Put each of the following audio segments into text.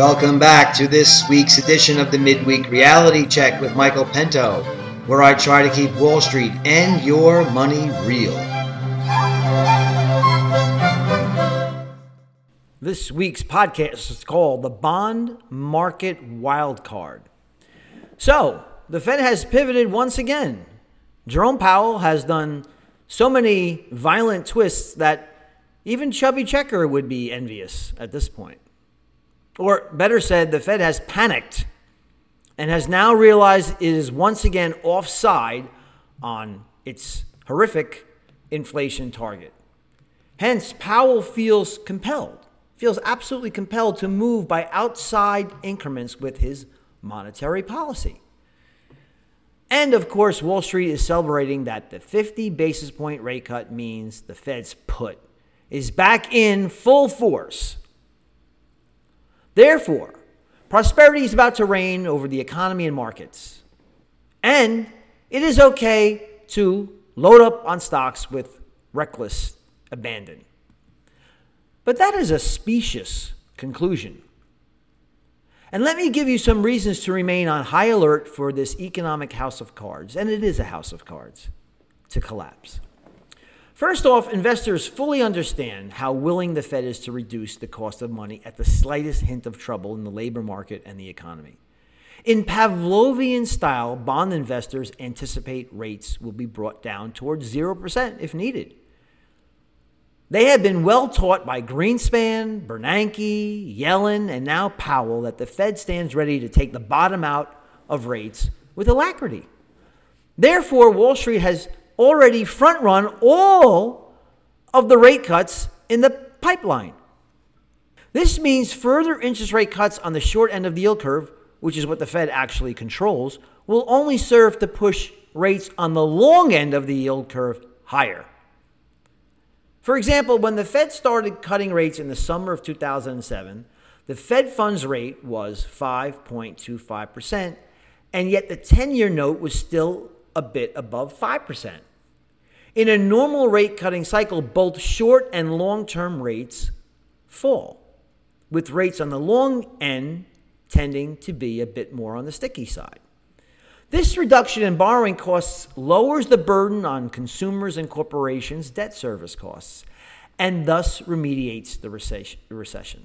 Welcome back to this week's edition of the Midweek Reality Check with Michael Pinto, where I try to keep Wall Street and your money real. This week's podcast is called The Bond Market Wildcard. So, the Fed has pivoted once again. Jerome Powell has done so many violent twists that even Chubby Checker would be envious at this point. Or better said, the Fed has panicked and has now realized it is once again offside on its horrific inflation target. Hence, Powell feels absolutely compelled to move by outside increments with his monetary policy. And of course, Wall Street is celebrating that the 50 basis point rate cut means the Fed's put is back in full force. Therefore, prosperity is about to reign over the economy and markets. And it is okay to load up on stocks with reckless abandon. But that is a specious conclusion. And let me give you some reasons to remain on high alert for this economic house of cards, and it is a house of cards, to collapse. First off, investors fully understand how willing the Fed is to reduce the cost of money at the slightest hint of trouble in the labor market and the economy. In Pavlovian style, bond investors anticipate rates will be brought down towards 0% if needed. They have been well taught by Greenspan, Bernanke, Yellen, and now Powell that the Fed stands ready to take the bottom out of rates with alacrity. Therefore, Wall Street has already front-run all of the rate cuts in the pipeline. This means further interest rate cuts on the short end of the yield curve, which is what the Fed actually controls, will only serve to push rates on the long end of the yield curve higher. For example, when the Fed started cutting rates in the summer of 2007, the Fed funds rate was 5.25%, and yet the 10-year note was still a bit above 5%. In a normal rate cutting cycle, both short and long-term rates fall, with rates on the long end tending to be a bit more on the sticky side. This reduction in borrowing costs lowers the burden on consumers and corporations' debt service costs, and thus remediates the recession.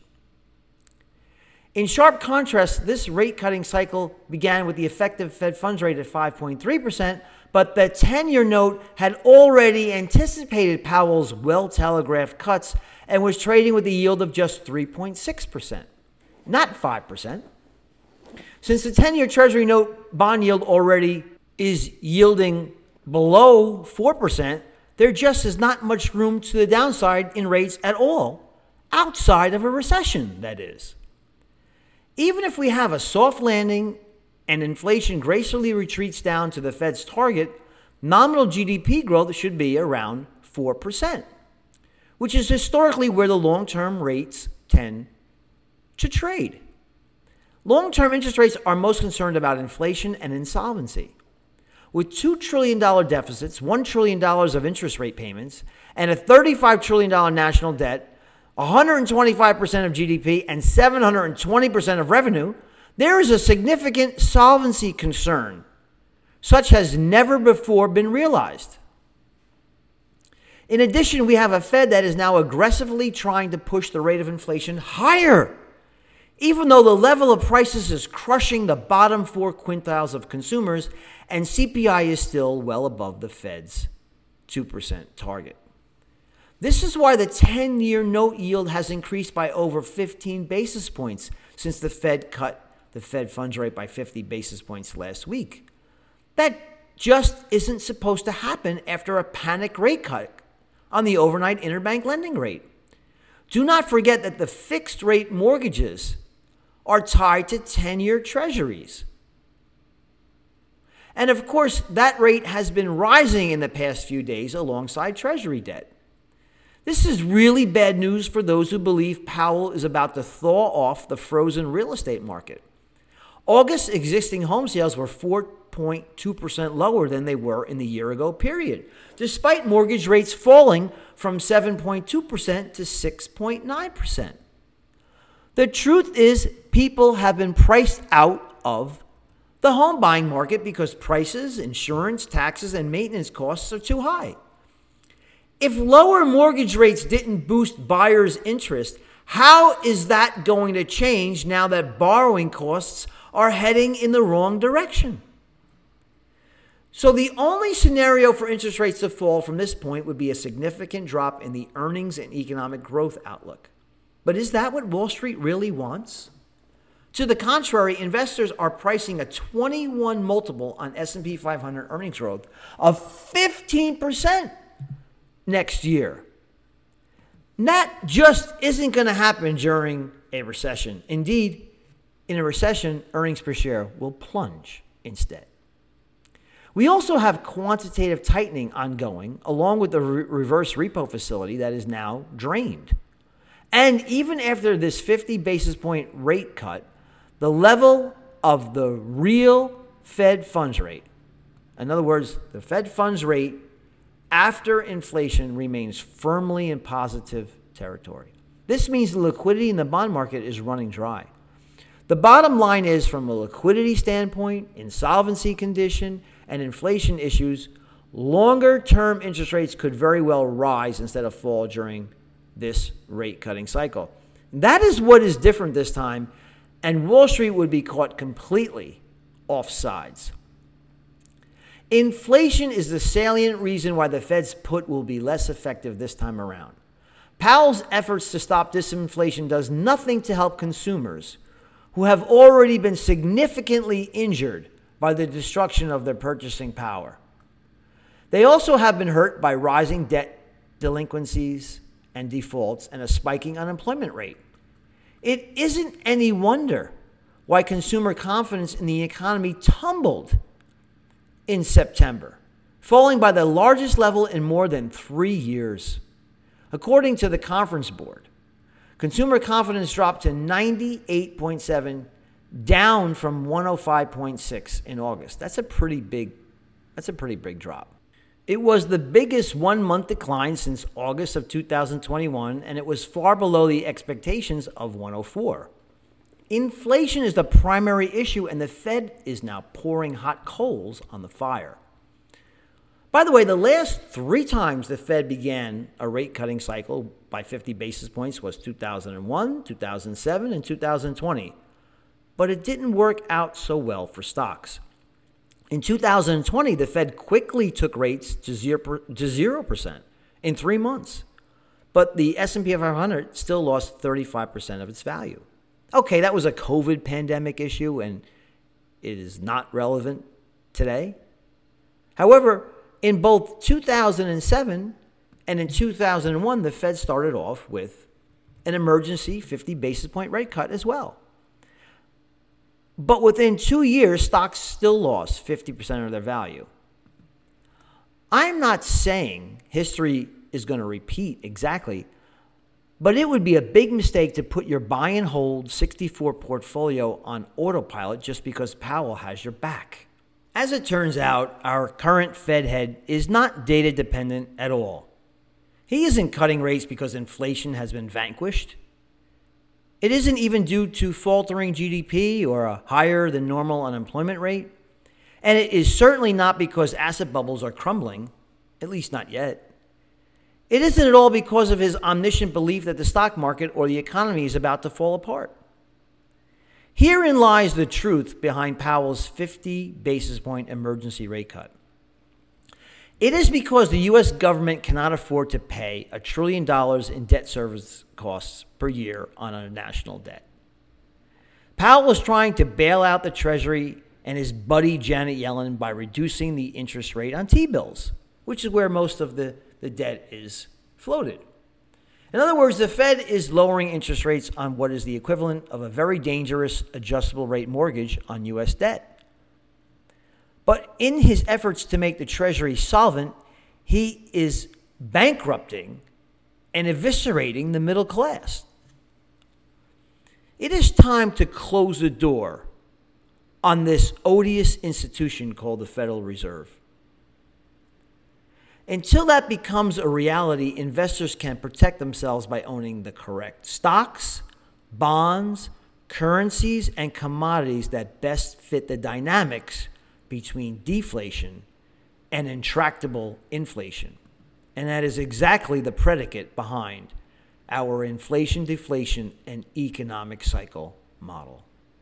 In sharp contrast, this rate-cutting cycle began with the effective Fed funds rate at 5.3%, but the 10-year note had already anticipated Powell's well-telegraphed cuts and was trading with a yield of just 3.6%, not 5%. Since the 10-year Treasury note bond yield already is yielding below 4%, there just is not much room to the downside in rates at all, outside of a recession, that is. Even if we have a soft landing and inflation gracefully retreats down to the Fed's target, nominal GDP growth should be around 4%, which is historically where the long-term rates tend to trade. Long-term interest rates are most concerned about inflation and insolvency. With $2 trillion deficits, $1 trillion of interest rate payments, and a $35 trillion national debt, 125% of GDP, and 720% of revenue, there is a significant solvency concern, such has never before been realized. In addition, we have a Fed that is now aggressively trying to push the rate of inflation higher, even though the level of prices is crushing the bottom 4 quintiles of consumers and CPI is still well above the Fed's 2% target. This is why the 10-year note yield has increased by over 15 basis points since the Fed cut the Fed funds rate by 50 basis points last week. That just isn't supposed to happen after a panic rate cut on the overnight interbank lending rate. Do not forget that the fixed rate mortgages are tied to 10-year treasuries. And of course, that rate has been rising in the past few days alongside treasury debt. This is really bad news for those who believe Powell is about to thaw off the frozen real estate market. August existing home sales were 4.2% lower than they were in the year-ago period, despite mortgage rates falling from 7.2% to 6.9%. The truth is, people have been priced out of the home buying market because prices, insurance, taxes, and maintenance costs are too high. If lower mortgage rates didn't boost buyers' interest, how is that going to change now that borrowing costs are heading in the wrong direction? So the only scenario for interest rates to fall from this point would be a significant drop in the earnings and economic growth outlook. But is that what Wall Street really wants? To the contrary, investors are pricing a 21 multiple on S&P 500 earnings growth of 15% next year. That just isn't going to happen during a recession. Indeed, in a recession, earnings per share will plunge instead. We also have quantitative tightening ongoing, along with the reverse repo facility that is now drained. And even after this 50 basis point rate cut, the level of the real Fed funds rate, in other words, the Fed funds rate after inflation, remains firmly in positive territory. This means the liquidity in the bond market is running dry. The bottom line is, from a liquidity standpoint, insolvency condition, and inflation issues, longer-term interest rates could very well rise instead of fall during this rate-cutting cycle. That is what is different this time, and Wall Street would be caught completely offsides. Inflation is the salient reason why the Fed's put will be less effective this time around. Powell's efforts to stop disinflation does nothing to help consumers who have already been significantly injured by the destruction of their purchasing power. They also have been hurt by rising debt delinquencies and defaults and a spiking unemployment rate. It isn't any wonder why consumer confidence in the economy tumbled in September, falling by the largest level in more than 3 years. According to the Conference Board, consumer confidence dropped to 98.7, down from 105.6 in August. That's a pretty big drop. It was the biggest one-month decline since August of 2021, and it was far below the expectations of 104. Inflation is the primary issue, and the Fed is now pouring hot coals on the fire. By the way, the last 3 times the Fed began a rate-cutting cycle by 50 basis points was 2001, 2007, and 2020. But it didn't work out so well for stocks. In 2020, the Fed quickly took rates to 0% in 3 months. But the S&P 500 still lost 35% of its value. Okay, that was a COVID pandemic issue, and it is not relevant today. However, in both 2007 and in 2001, the Fed started off with an emergency 50 basis point rate cut as well. But within 2 years, stocks still lost 50% of their value. I'm not saying history is going to repeat exactly, but it would be a big mistake to put your buy and hold 64 portfolio on autopilot just because Powell has your back. As it turns out, our current Fed head is not data dependent at all. He isn't cutting rates because inflation has been vanquished. It isn't even due to faltering GDP or a higher than normal unemployment rate. And it is certainly not because asset bubbles are crumbling, at least not yet. It isn't at all because of his omniscient belief that the stock market or the economy is about to fall apart. Herein lies the truth behind Powell's 50 basis point emergency rate cut. It is because the U.S. government cannot afford to pay $1 trillion in debt service costs per year on a national debt. Powell was trying to bail out the Treasury and his buddy Janet Yellen by reducing the interest rate on T-bills, which is where most of the debt is floated. In other words, the Fed is lowering interest rates on what is the equivalent of a very dangerous adjustable rate mortgage on U.S. debt. But in his efforts to make the Treasury solvent, he is bankrupting and eviscerating the middle class. It is time to close the door on this odious institution called the Federal Reserve. Until that becomes a reality, investors can protect themselves by owning the correct stocks, bonds, currencies, and commodities that best fit the dynamics between deflation and intractable inflation. And that is exactly the predicate behind our inflation, deflation, and economic cycle model.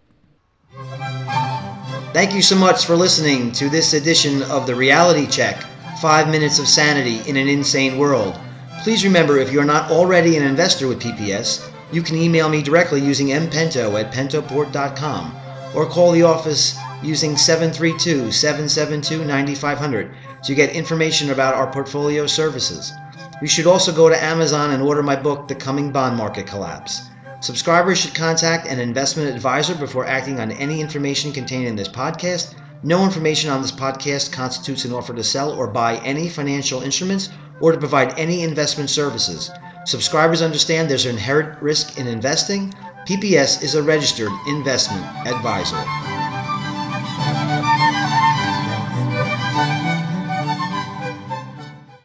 Thank you so much for listening to this edition of the Reality Check, 5 Minutes of Sanity in an Insane World. Please remember, if you're not already an investor with PPS, you can email me directly using mpento@pentoport.com or call the office using 732-772-9500 to get information about our portfolio services. You should also go to Amazon and order my book, The Coming Bond Market Collapse. Subscribers should contact an investment advisor before acting on any information contained in this podcast. No information on this podcast constitutes an offer to sell or buy any financial instruments or to provide any investment services. Subscribers understand there's an inherent risk in investing. PPS is a registered investment advisor.